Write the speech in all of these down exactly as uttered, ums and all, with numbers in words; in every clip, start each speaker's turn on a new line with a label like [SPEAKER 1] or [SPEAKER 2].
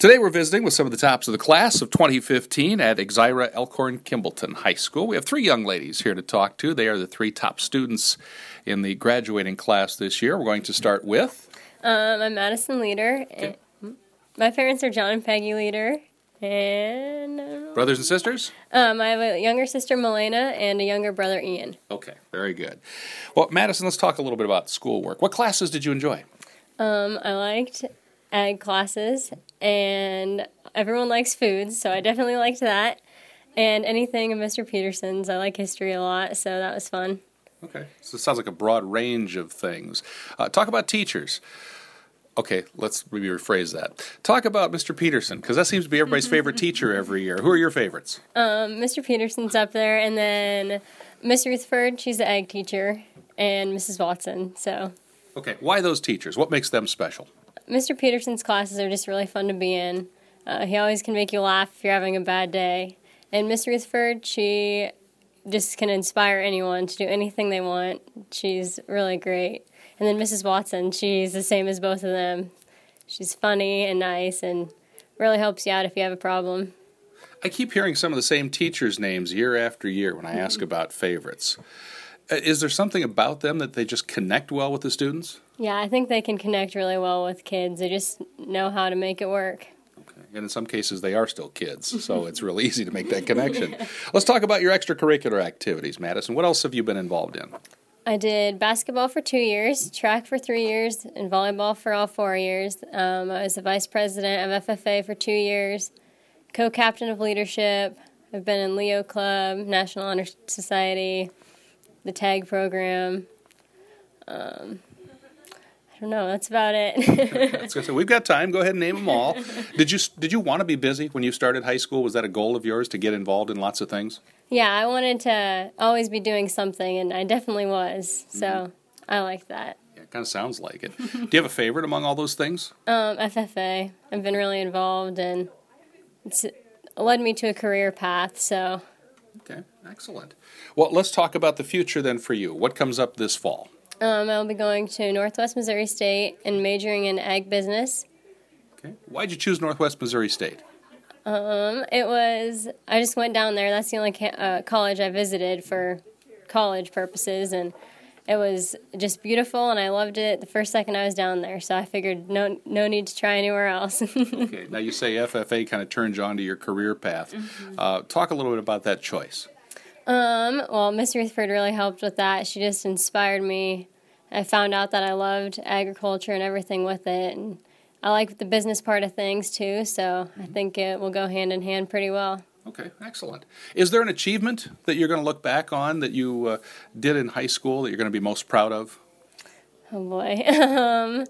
[SPEAKER 1] Today we're visiting with some of the tops of the class of twenty fifteen at Exira Elkhorn Kimballton High School. We have three young ladies here to talk to. They are the three top students in the graduating class this year. We're going to start with...
[SPEAKER 2] Um, I'm Madison Leader.
[SPEAKER 1] Okay.
[SPEAKER 2] My parents are John and Peggy Leader. And... I don't know.
[SPEAKER 1] Brothers and sisters?
[SPEAKER 2] Um, I have a younger sister, Milena, and a younger brother, Ian.
[SPEAKER 1] Okay, very good. Well, Madison, let's talk a little bit about schoolwork. What classes did you enjoy?
[SPEAKER 2] Um, I liked ag classes, and everyone likes foods, so I definitely liked that. And anything in Mister Peterson's. I like history a lot, so that was fun.
[SPEAKER 1] Okay, so it sounds like a broad range of things. Uh, talk about teachers. Okay, let's maybe rephrase that. Talk about Mister Peterson, because that seems to be everybody's favorite teacher every year. Who are your favorites?
[SPEAKER 2] Um, Mister Peterson's up there, and then Miss Rutherford, she's the ag teacher, and Missus Watson, so...
[SPEAKER 1] Okay, why those teachers? What makes them special?
[SPEAKER 2] Mister Peterson's classes are just really fun to be in. Uh, he always can make you laugh if you're having a bad day. And Miss Rutherford, she just can inspire anyone to do anything they want. She's really great. And then Missus Watson, she's the same as both of them. She's funny and nice and really helps you out if you have a problem.
[SPEAKER 1] I keep hearing some of the same teachers' names year after year when I ask about favorites. Uh, Is there something about them that they just connect well with the students?
[SPEAKER 2] Yeah, I think they can connect really well with kids. They just know how to make it work.
[SPEAKER 1] Okay. And in some cases, they are still kids, so it's real easy to make that connection. Let's talk about your extracurricular activities, Madison. What else have you been involved in?
[SPEAKER 2] I did basketball for two years, track for three years, and volleyball for all four years. Um, I was the vice president of F F A for two years, co-captain of leadership. I've been in Leo Club, National Honor Society, the TAG program. Um, I don't know. That's about it.
[SPEAKER 1] That's good. So we've got time. Go ahead and name them all. Did you Did you want to be busy when you started high school? Was that a goal of yours to get involved in lots of things?
[SPEAKER 2] Yeah, I wanted to always be doing something, and I definitely was. So mm-hmm. I like that.
[SPEAKER 1] Yeah, it kind of sounds like it. Do you have a favorite among all those things?
[SPEAKER 2] Um, F F A. I've been really involved, and it's led me to a career path. So.
[SPEAKER 1] Okay, excellent. Well, let's talk about the future then for you. What comes up this fall?
[SPEAKER 2] Um, I'll be going to Northwest Missouri State and majoring in ag business.
[SPEAKER 1] Okay. Why'd you choose Northwest Missouri State?
[SPEAKER 2] Um, it was, I just went down there. That's the only ca- uh, college I visited for college purposes, and it was just beautiful, and I loved it the first second I was down there, so I figured no no need to try anywhere else.
[SPEAKER 1] Okay. Now, you say F F A kind of turned you onto your career path. Mm-hmm. Uh, talk a little bit about that choice.
[SPEAKER 2] Um, well, Miss Rutherford really helped with that. She just inspired me. I found out that I loved agriculture and everything with it, and I like the business part of things too, so mm-hmm. I think it will go hand in hand pretty well.
[SPEAKER 1] Okay, excellent. Is there an achievement that you're going to look back on that you uh, did in high school that you're going to be most proud of?
[SPEAKER 2] Oh, boy. um,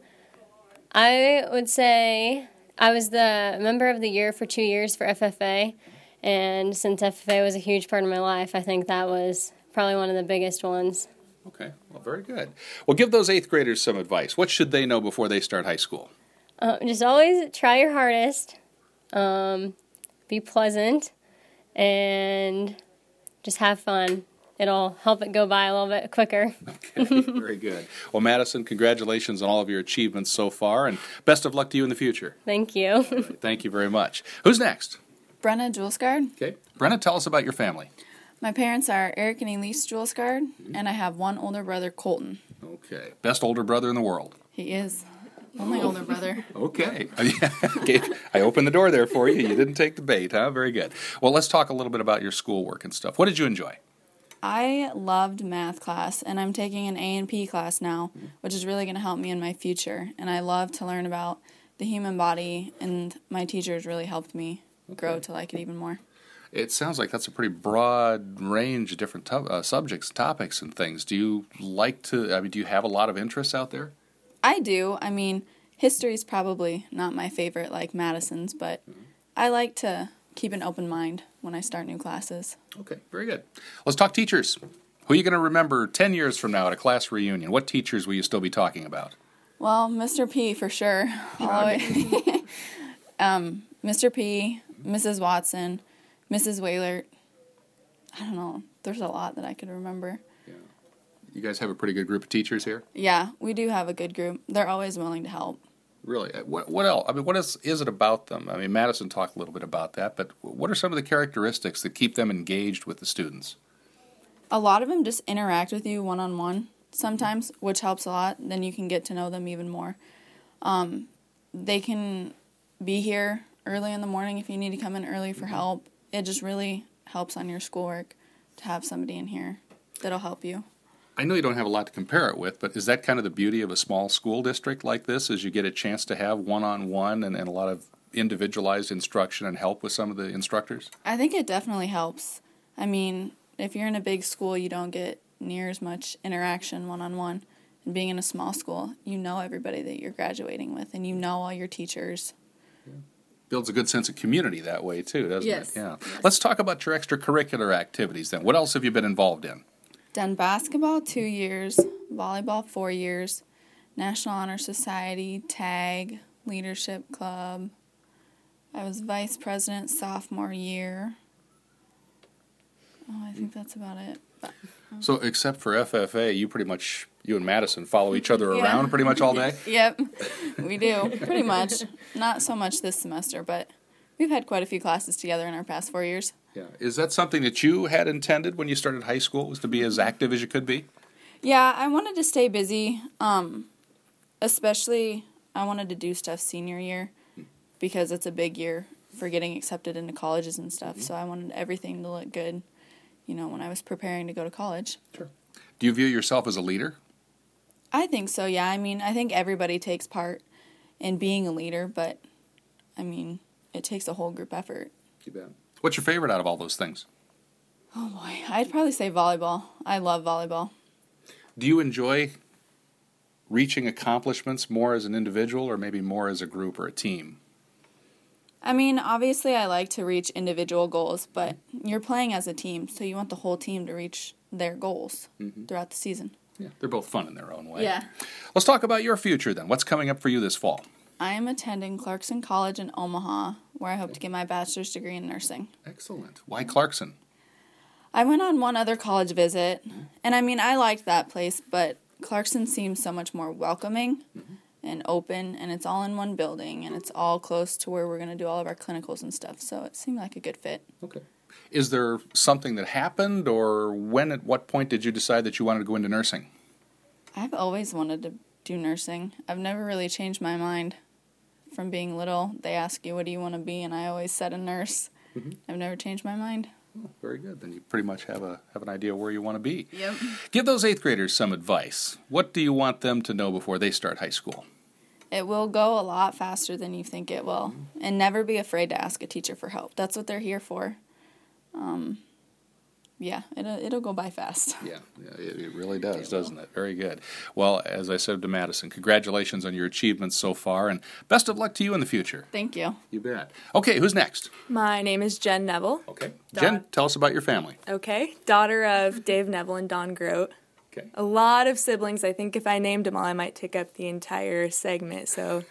[SPEAKER 2] I would say I was the member of the year for two years for F F A. And since F F A was a huge part of my life, I think that was probably one of the biggest ones.
[SPEAKER 1] Okay, well, very good. Well, give those eighth graders some advice. What should they know before they start high school?
[SPEAKER 2] Uh, just always try your hardest, um, be pleasant, and just have fun. It'll help it go by a little bit quicker.
[SPEAKER 1] Okay, very good. Well, Madison, congratulations on all of your achievements so far, and best of luck to you in the future.
[SPEAKER 2] Thank you.
[SPEAKER 1] Right, thank you very much. Who's next?
[SPEAKER 3] Brenna Julesgard.
[SPEAKER 1] Okay. Brenna, tell us about your family.
[SPEAKER 3] My parents are Eric and Elise Julesgard, mm-hmm. and I have one older brother, Colton.
[SPEAKER 1] Okay. Best older brother in the world.
[SPEAKER 3] He is. Only older brother.
[SPEAKER 1] Okay. Okay. I opened the door there for you. You didn't take the bait, huh? Very good. Well, let's talk a little bit about your schoolwork and stuff. What did you enjoy?
[SPEAKER 3] I loved math class, and I'm taking an A and P class now, mm-hmm. which is really going to help me in my future. And I love to learn about the human body, and my teachers really helped me okay. grow to like it even more.
[SPEAKER 1] It sounds like that's a pretty broad range of different to- uh, subjects, topics, and things. Do you like to, I mean, do you have a lot of interests out there?
[SPEAKER 3] I do. I mean, history's probably not my favorite like Madison's, but mm-hmm. I like to keep an open mind when I start new classes. Okay, very good. Let's talk teachers. Who are you going to remember ten years from now at a class reunion? What teachers will you still be talking about? Well, Mister P for sure. um, Mister P, Missus Watson, Missus Waylert. I don't know. There's a lot that I could remember. Yeah. You guys have a pretty good group of teachers here? Yeah, we do have a good group. They're always willing to help.
[SPEAKER 1] Really? What, what else? I mean, what is, is it about them? I mean, Madison talked a little bit about that, but what are some of the characteristics that keep them engaged with the students?
[SPEAKER 3] A lot of them just interact with you one-on-one sometimes, which helps a lot. Then you can get to know them even more. Um, they can be here early in the morning if you need to come in early for help. It just really helps on your schoolwork to have somebody in here that'll help you.
[SPEAKER 1] I know you don't have a lot to compare it with, but is that kind of the beauty of a small school district like this, is you get a chance to have one-on-one and, and a lot of individualized instruction and help with some of the instructors?
[SPEAKER 3] I think it definitely helps. I mean, if you're in a big school, you don't get near as much interaction one-on-one. And being in a small school, you know everybody that you're graduating with, and you know all your teachers.
[SPEAKER 1] Yeah. Builds a good sense of community that way, too, doesn't
[SPEAKER 3] yes.
[SPEAKER 1] it? Yeah.
[SPEAKER 3] Yes.
[SPEAKER 1] Let's talk about your extracurricular activities then. What else have you been involved in?
[SPEAKER 3] Done basketball two years, volleyball four years, National Honor Society, tag, leadership club. I was vice president sophomore year. Oh, I think that's about it. But, um,
[SPEAKER 1] so except for F F A, you pretty much, you and Madison follow each other
[SPEAKER 3] yeah.
[SPEAKER 1] around pretty much all day?
[SPEAKER 3] Yep, we do, pretty much. Not so much this semester, but we've had quite a few classes together in our past four years.
[SPEAKER 1] Yeah. Is that something that you had intended when you started high school, was to be as active as you could be?
[SPEAKER 3] Yeah, I wanted to stay busy, um, especially I wanted to do stuff senior year because it's a big year for getting accepted into colleges and stuff, so I wanted everything to look good, you know, when I was preparing to go to college.
[SPEAKER 1] Sure. Do you view yourself as a leader?
[SPEAKER 3] I think so, yeah. I mean, I think everybody takes part in being a leader, but, I mean, it takes a whole group effort.
[SPEAKER 1] You bet. What's your favorite out of all those things?
[SPEAKER 3] Oh, boy. I'd probably say volleyball. I love volleyball.
[SPEAKER 1] Do you enjoy reaching accomplishments more as an individual or maybe more as a group or a team?
[SPEAKER 3] I mean, obviously I like to reach individual goals, but you're playing as a team, so you want the whole team to reach their goals mm-hmm. throughout the season.
[SPEAKER 1] Yeah, they're both fun in their own way.
[SPEAKER 3] Yeah.
[SPEAKER 1] Let's talk about your future then. What's coming up for you this fall?
[SPEAKER 3] I am attending Clarkson College in Omaha, where I hope to get my bachelor's degree in nursing.
[SPEAKER 1] Excellent. Why Clarkson?
[SPEAKER 3] I went on one other college visit, and I mean, I liked that place, but Clarkson seems so much more welcoming mm-hmm. and open, and it's all in one building, and it's all close to where we're going to do all of our clinicals and stuff, so it seemed like a good fit.
[SPEAKER 1] Okay. Is there something that happened, or when, at what point did you decide that you wanted to go into nursing?
[SPEAKER 3] I've always wanted to do nursing. I've never really changed my mind. From being little, they ask you, what do you want to be? And I always said a nurse. Mm-hmm. I've never changed my mind.
[SPEAKER 1] Oh, very good. Then you pretty much have a have an idea where you want to be.
[SPEAKER 3] Yep.
[SPEAKER 1] Give those eighth graders some advice. What do you want them to know before they start high school?
[SPEAKER 3] It will go a lot faster than you think it will. Mm-hmm. And never be afraid to ask a teacher for help. That's what they're here for. Um, yeah, it'll, it'll go by fast.
[SPEAKER 1] Yeah, yeah it, it really does, it doesn't it? Very good. Well, as I said to Madison, congratulations on your achievements so far, and best of luck to you in the future.
[SPEAKER 3] Thank you.
[SPEAKER 1] You bet. Okay, who's next?
[SPEAKER 4] My name is Jen Neville.
[SPEAKER 1] Okay. Da- Jen, tell us about your family.
[SPEAKER 4] Okay. Daughter of Dave Neville and Dawn Grote.
[SPEAKER 1] Okay.
[SPEAKER 4] A lot of siblings. I think if I named them all, I might take up the entire segment. So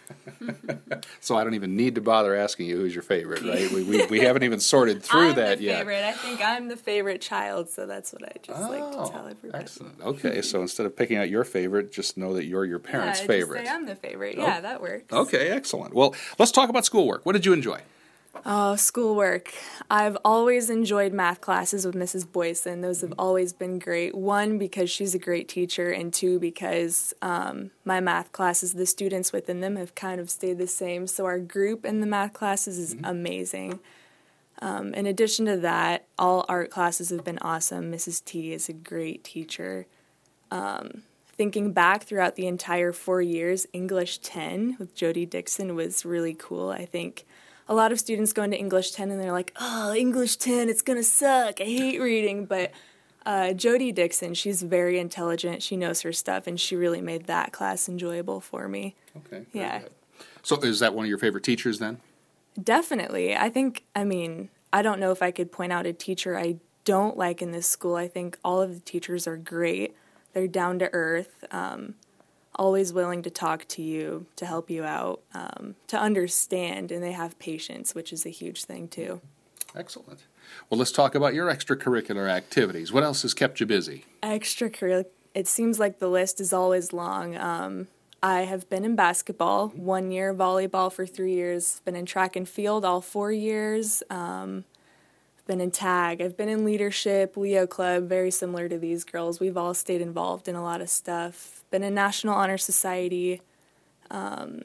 [SPEAKER 1] so I don't even need to bother asking you who's your favorite, right? We we, we haven't even sorted through
[SPEAKER 4] I'm
[SPEAKER 1] that
[SPEAKER 4] the
[SPEAKER 1] yet.
[SPEAKER 4] Favorite. I think I'm the favorite child, so that's what I just
[SPEAKER 1] oh,
[SPEAKER 4] like to tell everybody.
[SPEAKER 1] Excellent. Okay, so instead of picking out your favorite, just know that you're your parents'
[SPEAKER 4] yeah,
[SPEAKER 1] favorite.
[SPEAKER 4] Just say I'm the favorite. Yeah,
[SPEAKER 1] oh.
[SPEAKER 4] that works.
[SPEAKER 1] Okay, excellent. Well, let's talk about schoolwork. What did you enjoy?
[SPEAKER 4] Oh, schoolwork. I've always enjoyed math classes with Missus Boyson. Those have always been great. One, because she's a great teacher, and two, because um, my math classes, the students within them have kind of stayed the same. So our group in the math classes is mm-hmm. amazing. Um, in addition to that, all art classes have been awesome. Missus T is a great teacher. Um, thinking back throughout the entire four years, English ten with Jody Dixon was really cool. I think a lot of students go into English ten and they're like, oh, English ten, it's going to suck. I hate reading. But uh, Jody Dixon, she's very intelligent. She knows her stuff, and she really made that class enjoyable for me.
[SPEAKER 1] Okay.
[SPEAKER 4] Yeah.
[SPEAKER 1] Good. So is that one of your favorite teachers then?
[SPEAKER 4] Definitely. I think, I mean, I don't know if I could point out a teacher I don't like in this school. I think all of the teachers are great. They're down to earth. Um, always willing to talk to you, to help you out, um, to understand, and they have patience, which is a huge thing too.
[SPEAKER 1] Excellent. Well, let's talk about your extracurricular activities. What else has kept you busy?
[SPEAKER 4] Extracurricular, it seems like the list is always long. Um, I have been in basketball one year, volleyball for three years, been in track and field all four years, um, been in tag, I've been in leadership, Leo Club, very similar to these girls. We've all stayed involved in a lot of stuff. Been in National Honor Society. Um,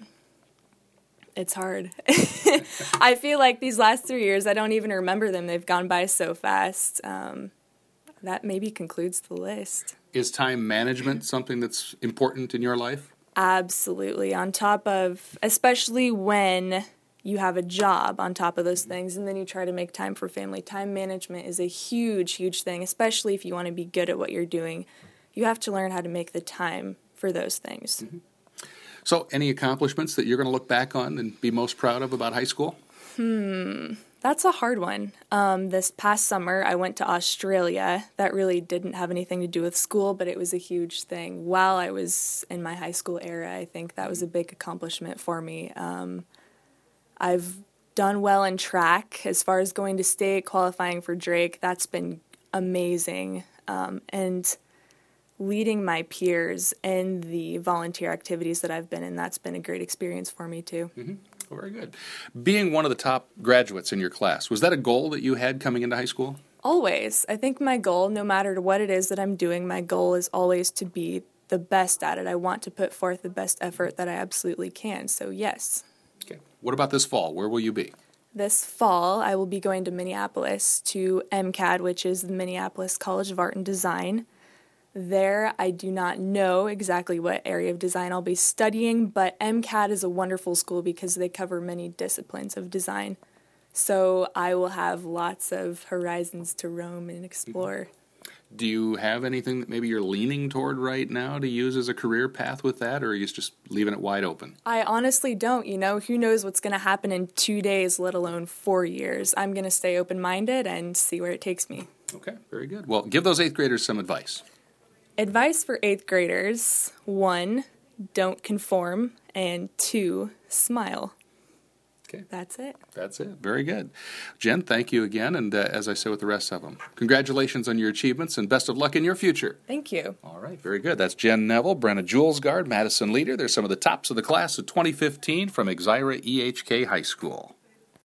[SPEAKER 4] it's hard. I feel like these last three years, I don't even remember them. They've gone by so fast. Um, that maybe concludes the list.
[SPEAKER 1] Is time management something that's important in your life?
[SPEAKER 4] Absolutely. On top of, especially when you have a job on top of those things, and then you try to make time for family. Time management is a huge, huge thing, especially if you want to be good at what you're doing. You have to learn how to make the time for those things.
[SPEAKER 1] Mm-hmm. So, any accomplishments that you're going to look back on and be most proud of about high school?
[SPEAKER 4] Hmm, that's a hard one. Um, this past summer, I went to Australia. That really didn't have anything to do with school, but it was a huge thing. While I was in my high school era, I think that was a big accomplishment for me. Um, I've done well in track as far as going to state, qualifying for Drake. That's been amazing. Um, and leading my peers in the volunteer activities that I've been in, that's been a great experience for me too.
[SPEAKER 1] Mm-hmm. Well, very good. Being one of the top graduates in your class, was that a goal that you had coming into high school?
[SPEAKER 4] Always. I think my goal, no matter what it is that I'm doing, my goal is always to be the best at it. I want to put forth the best effort that I absolutely can, so yes.
[SPEAKER 1] Okay. What about this fall? Where will you be?
[SPEAKER 4] This fall, I will be going to Minneapolis to MCAD, which is the Minneapolis College of Art and Design. There, I do not know exactly what area of design I'll be studying, but MCAD is a wonderful school because they cover many disciplines of design. So I will have lots of horizons to roam and explore.
[SPEAKER 1] Do you have anything that maybe you're leaning toward right now to use as a career path with that, or are you just leaving it wide open?
[SPEAKER 4] I honestly don't. You know, who knows what's going to happen in two days, let alone four years. I'm going to stay open-minded and see where it takes me.
[SPEAKER 1] Okay, very good. Well, give those eighth graders some advice.
[SPEAKER 4] Advice for eighth graders, one, don't conform, and two, smile.
[SPEAKER 1] Okay.
[SPEAKER 4] That's it.
[SPEAKER 1] That's it. Very good. Jen, thank you again, and uh, as I say with the rest of them, congratulations on your achievements, and best of luck in your future.
[SPEAKER 4] Thank you.
[SPEAKER 1] All right, very good. That's Jen Neville, Brenna Julesgaard, Madison Leader. They're some of the tops of the class of twenty fifteen from Exira E H K High School.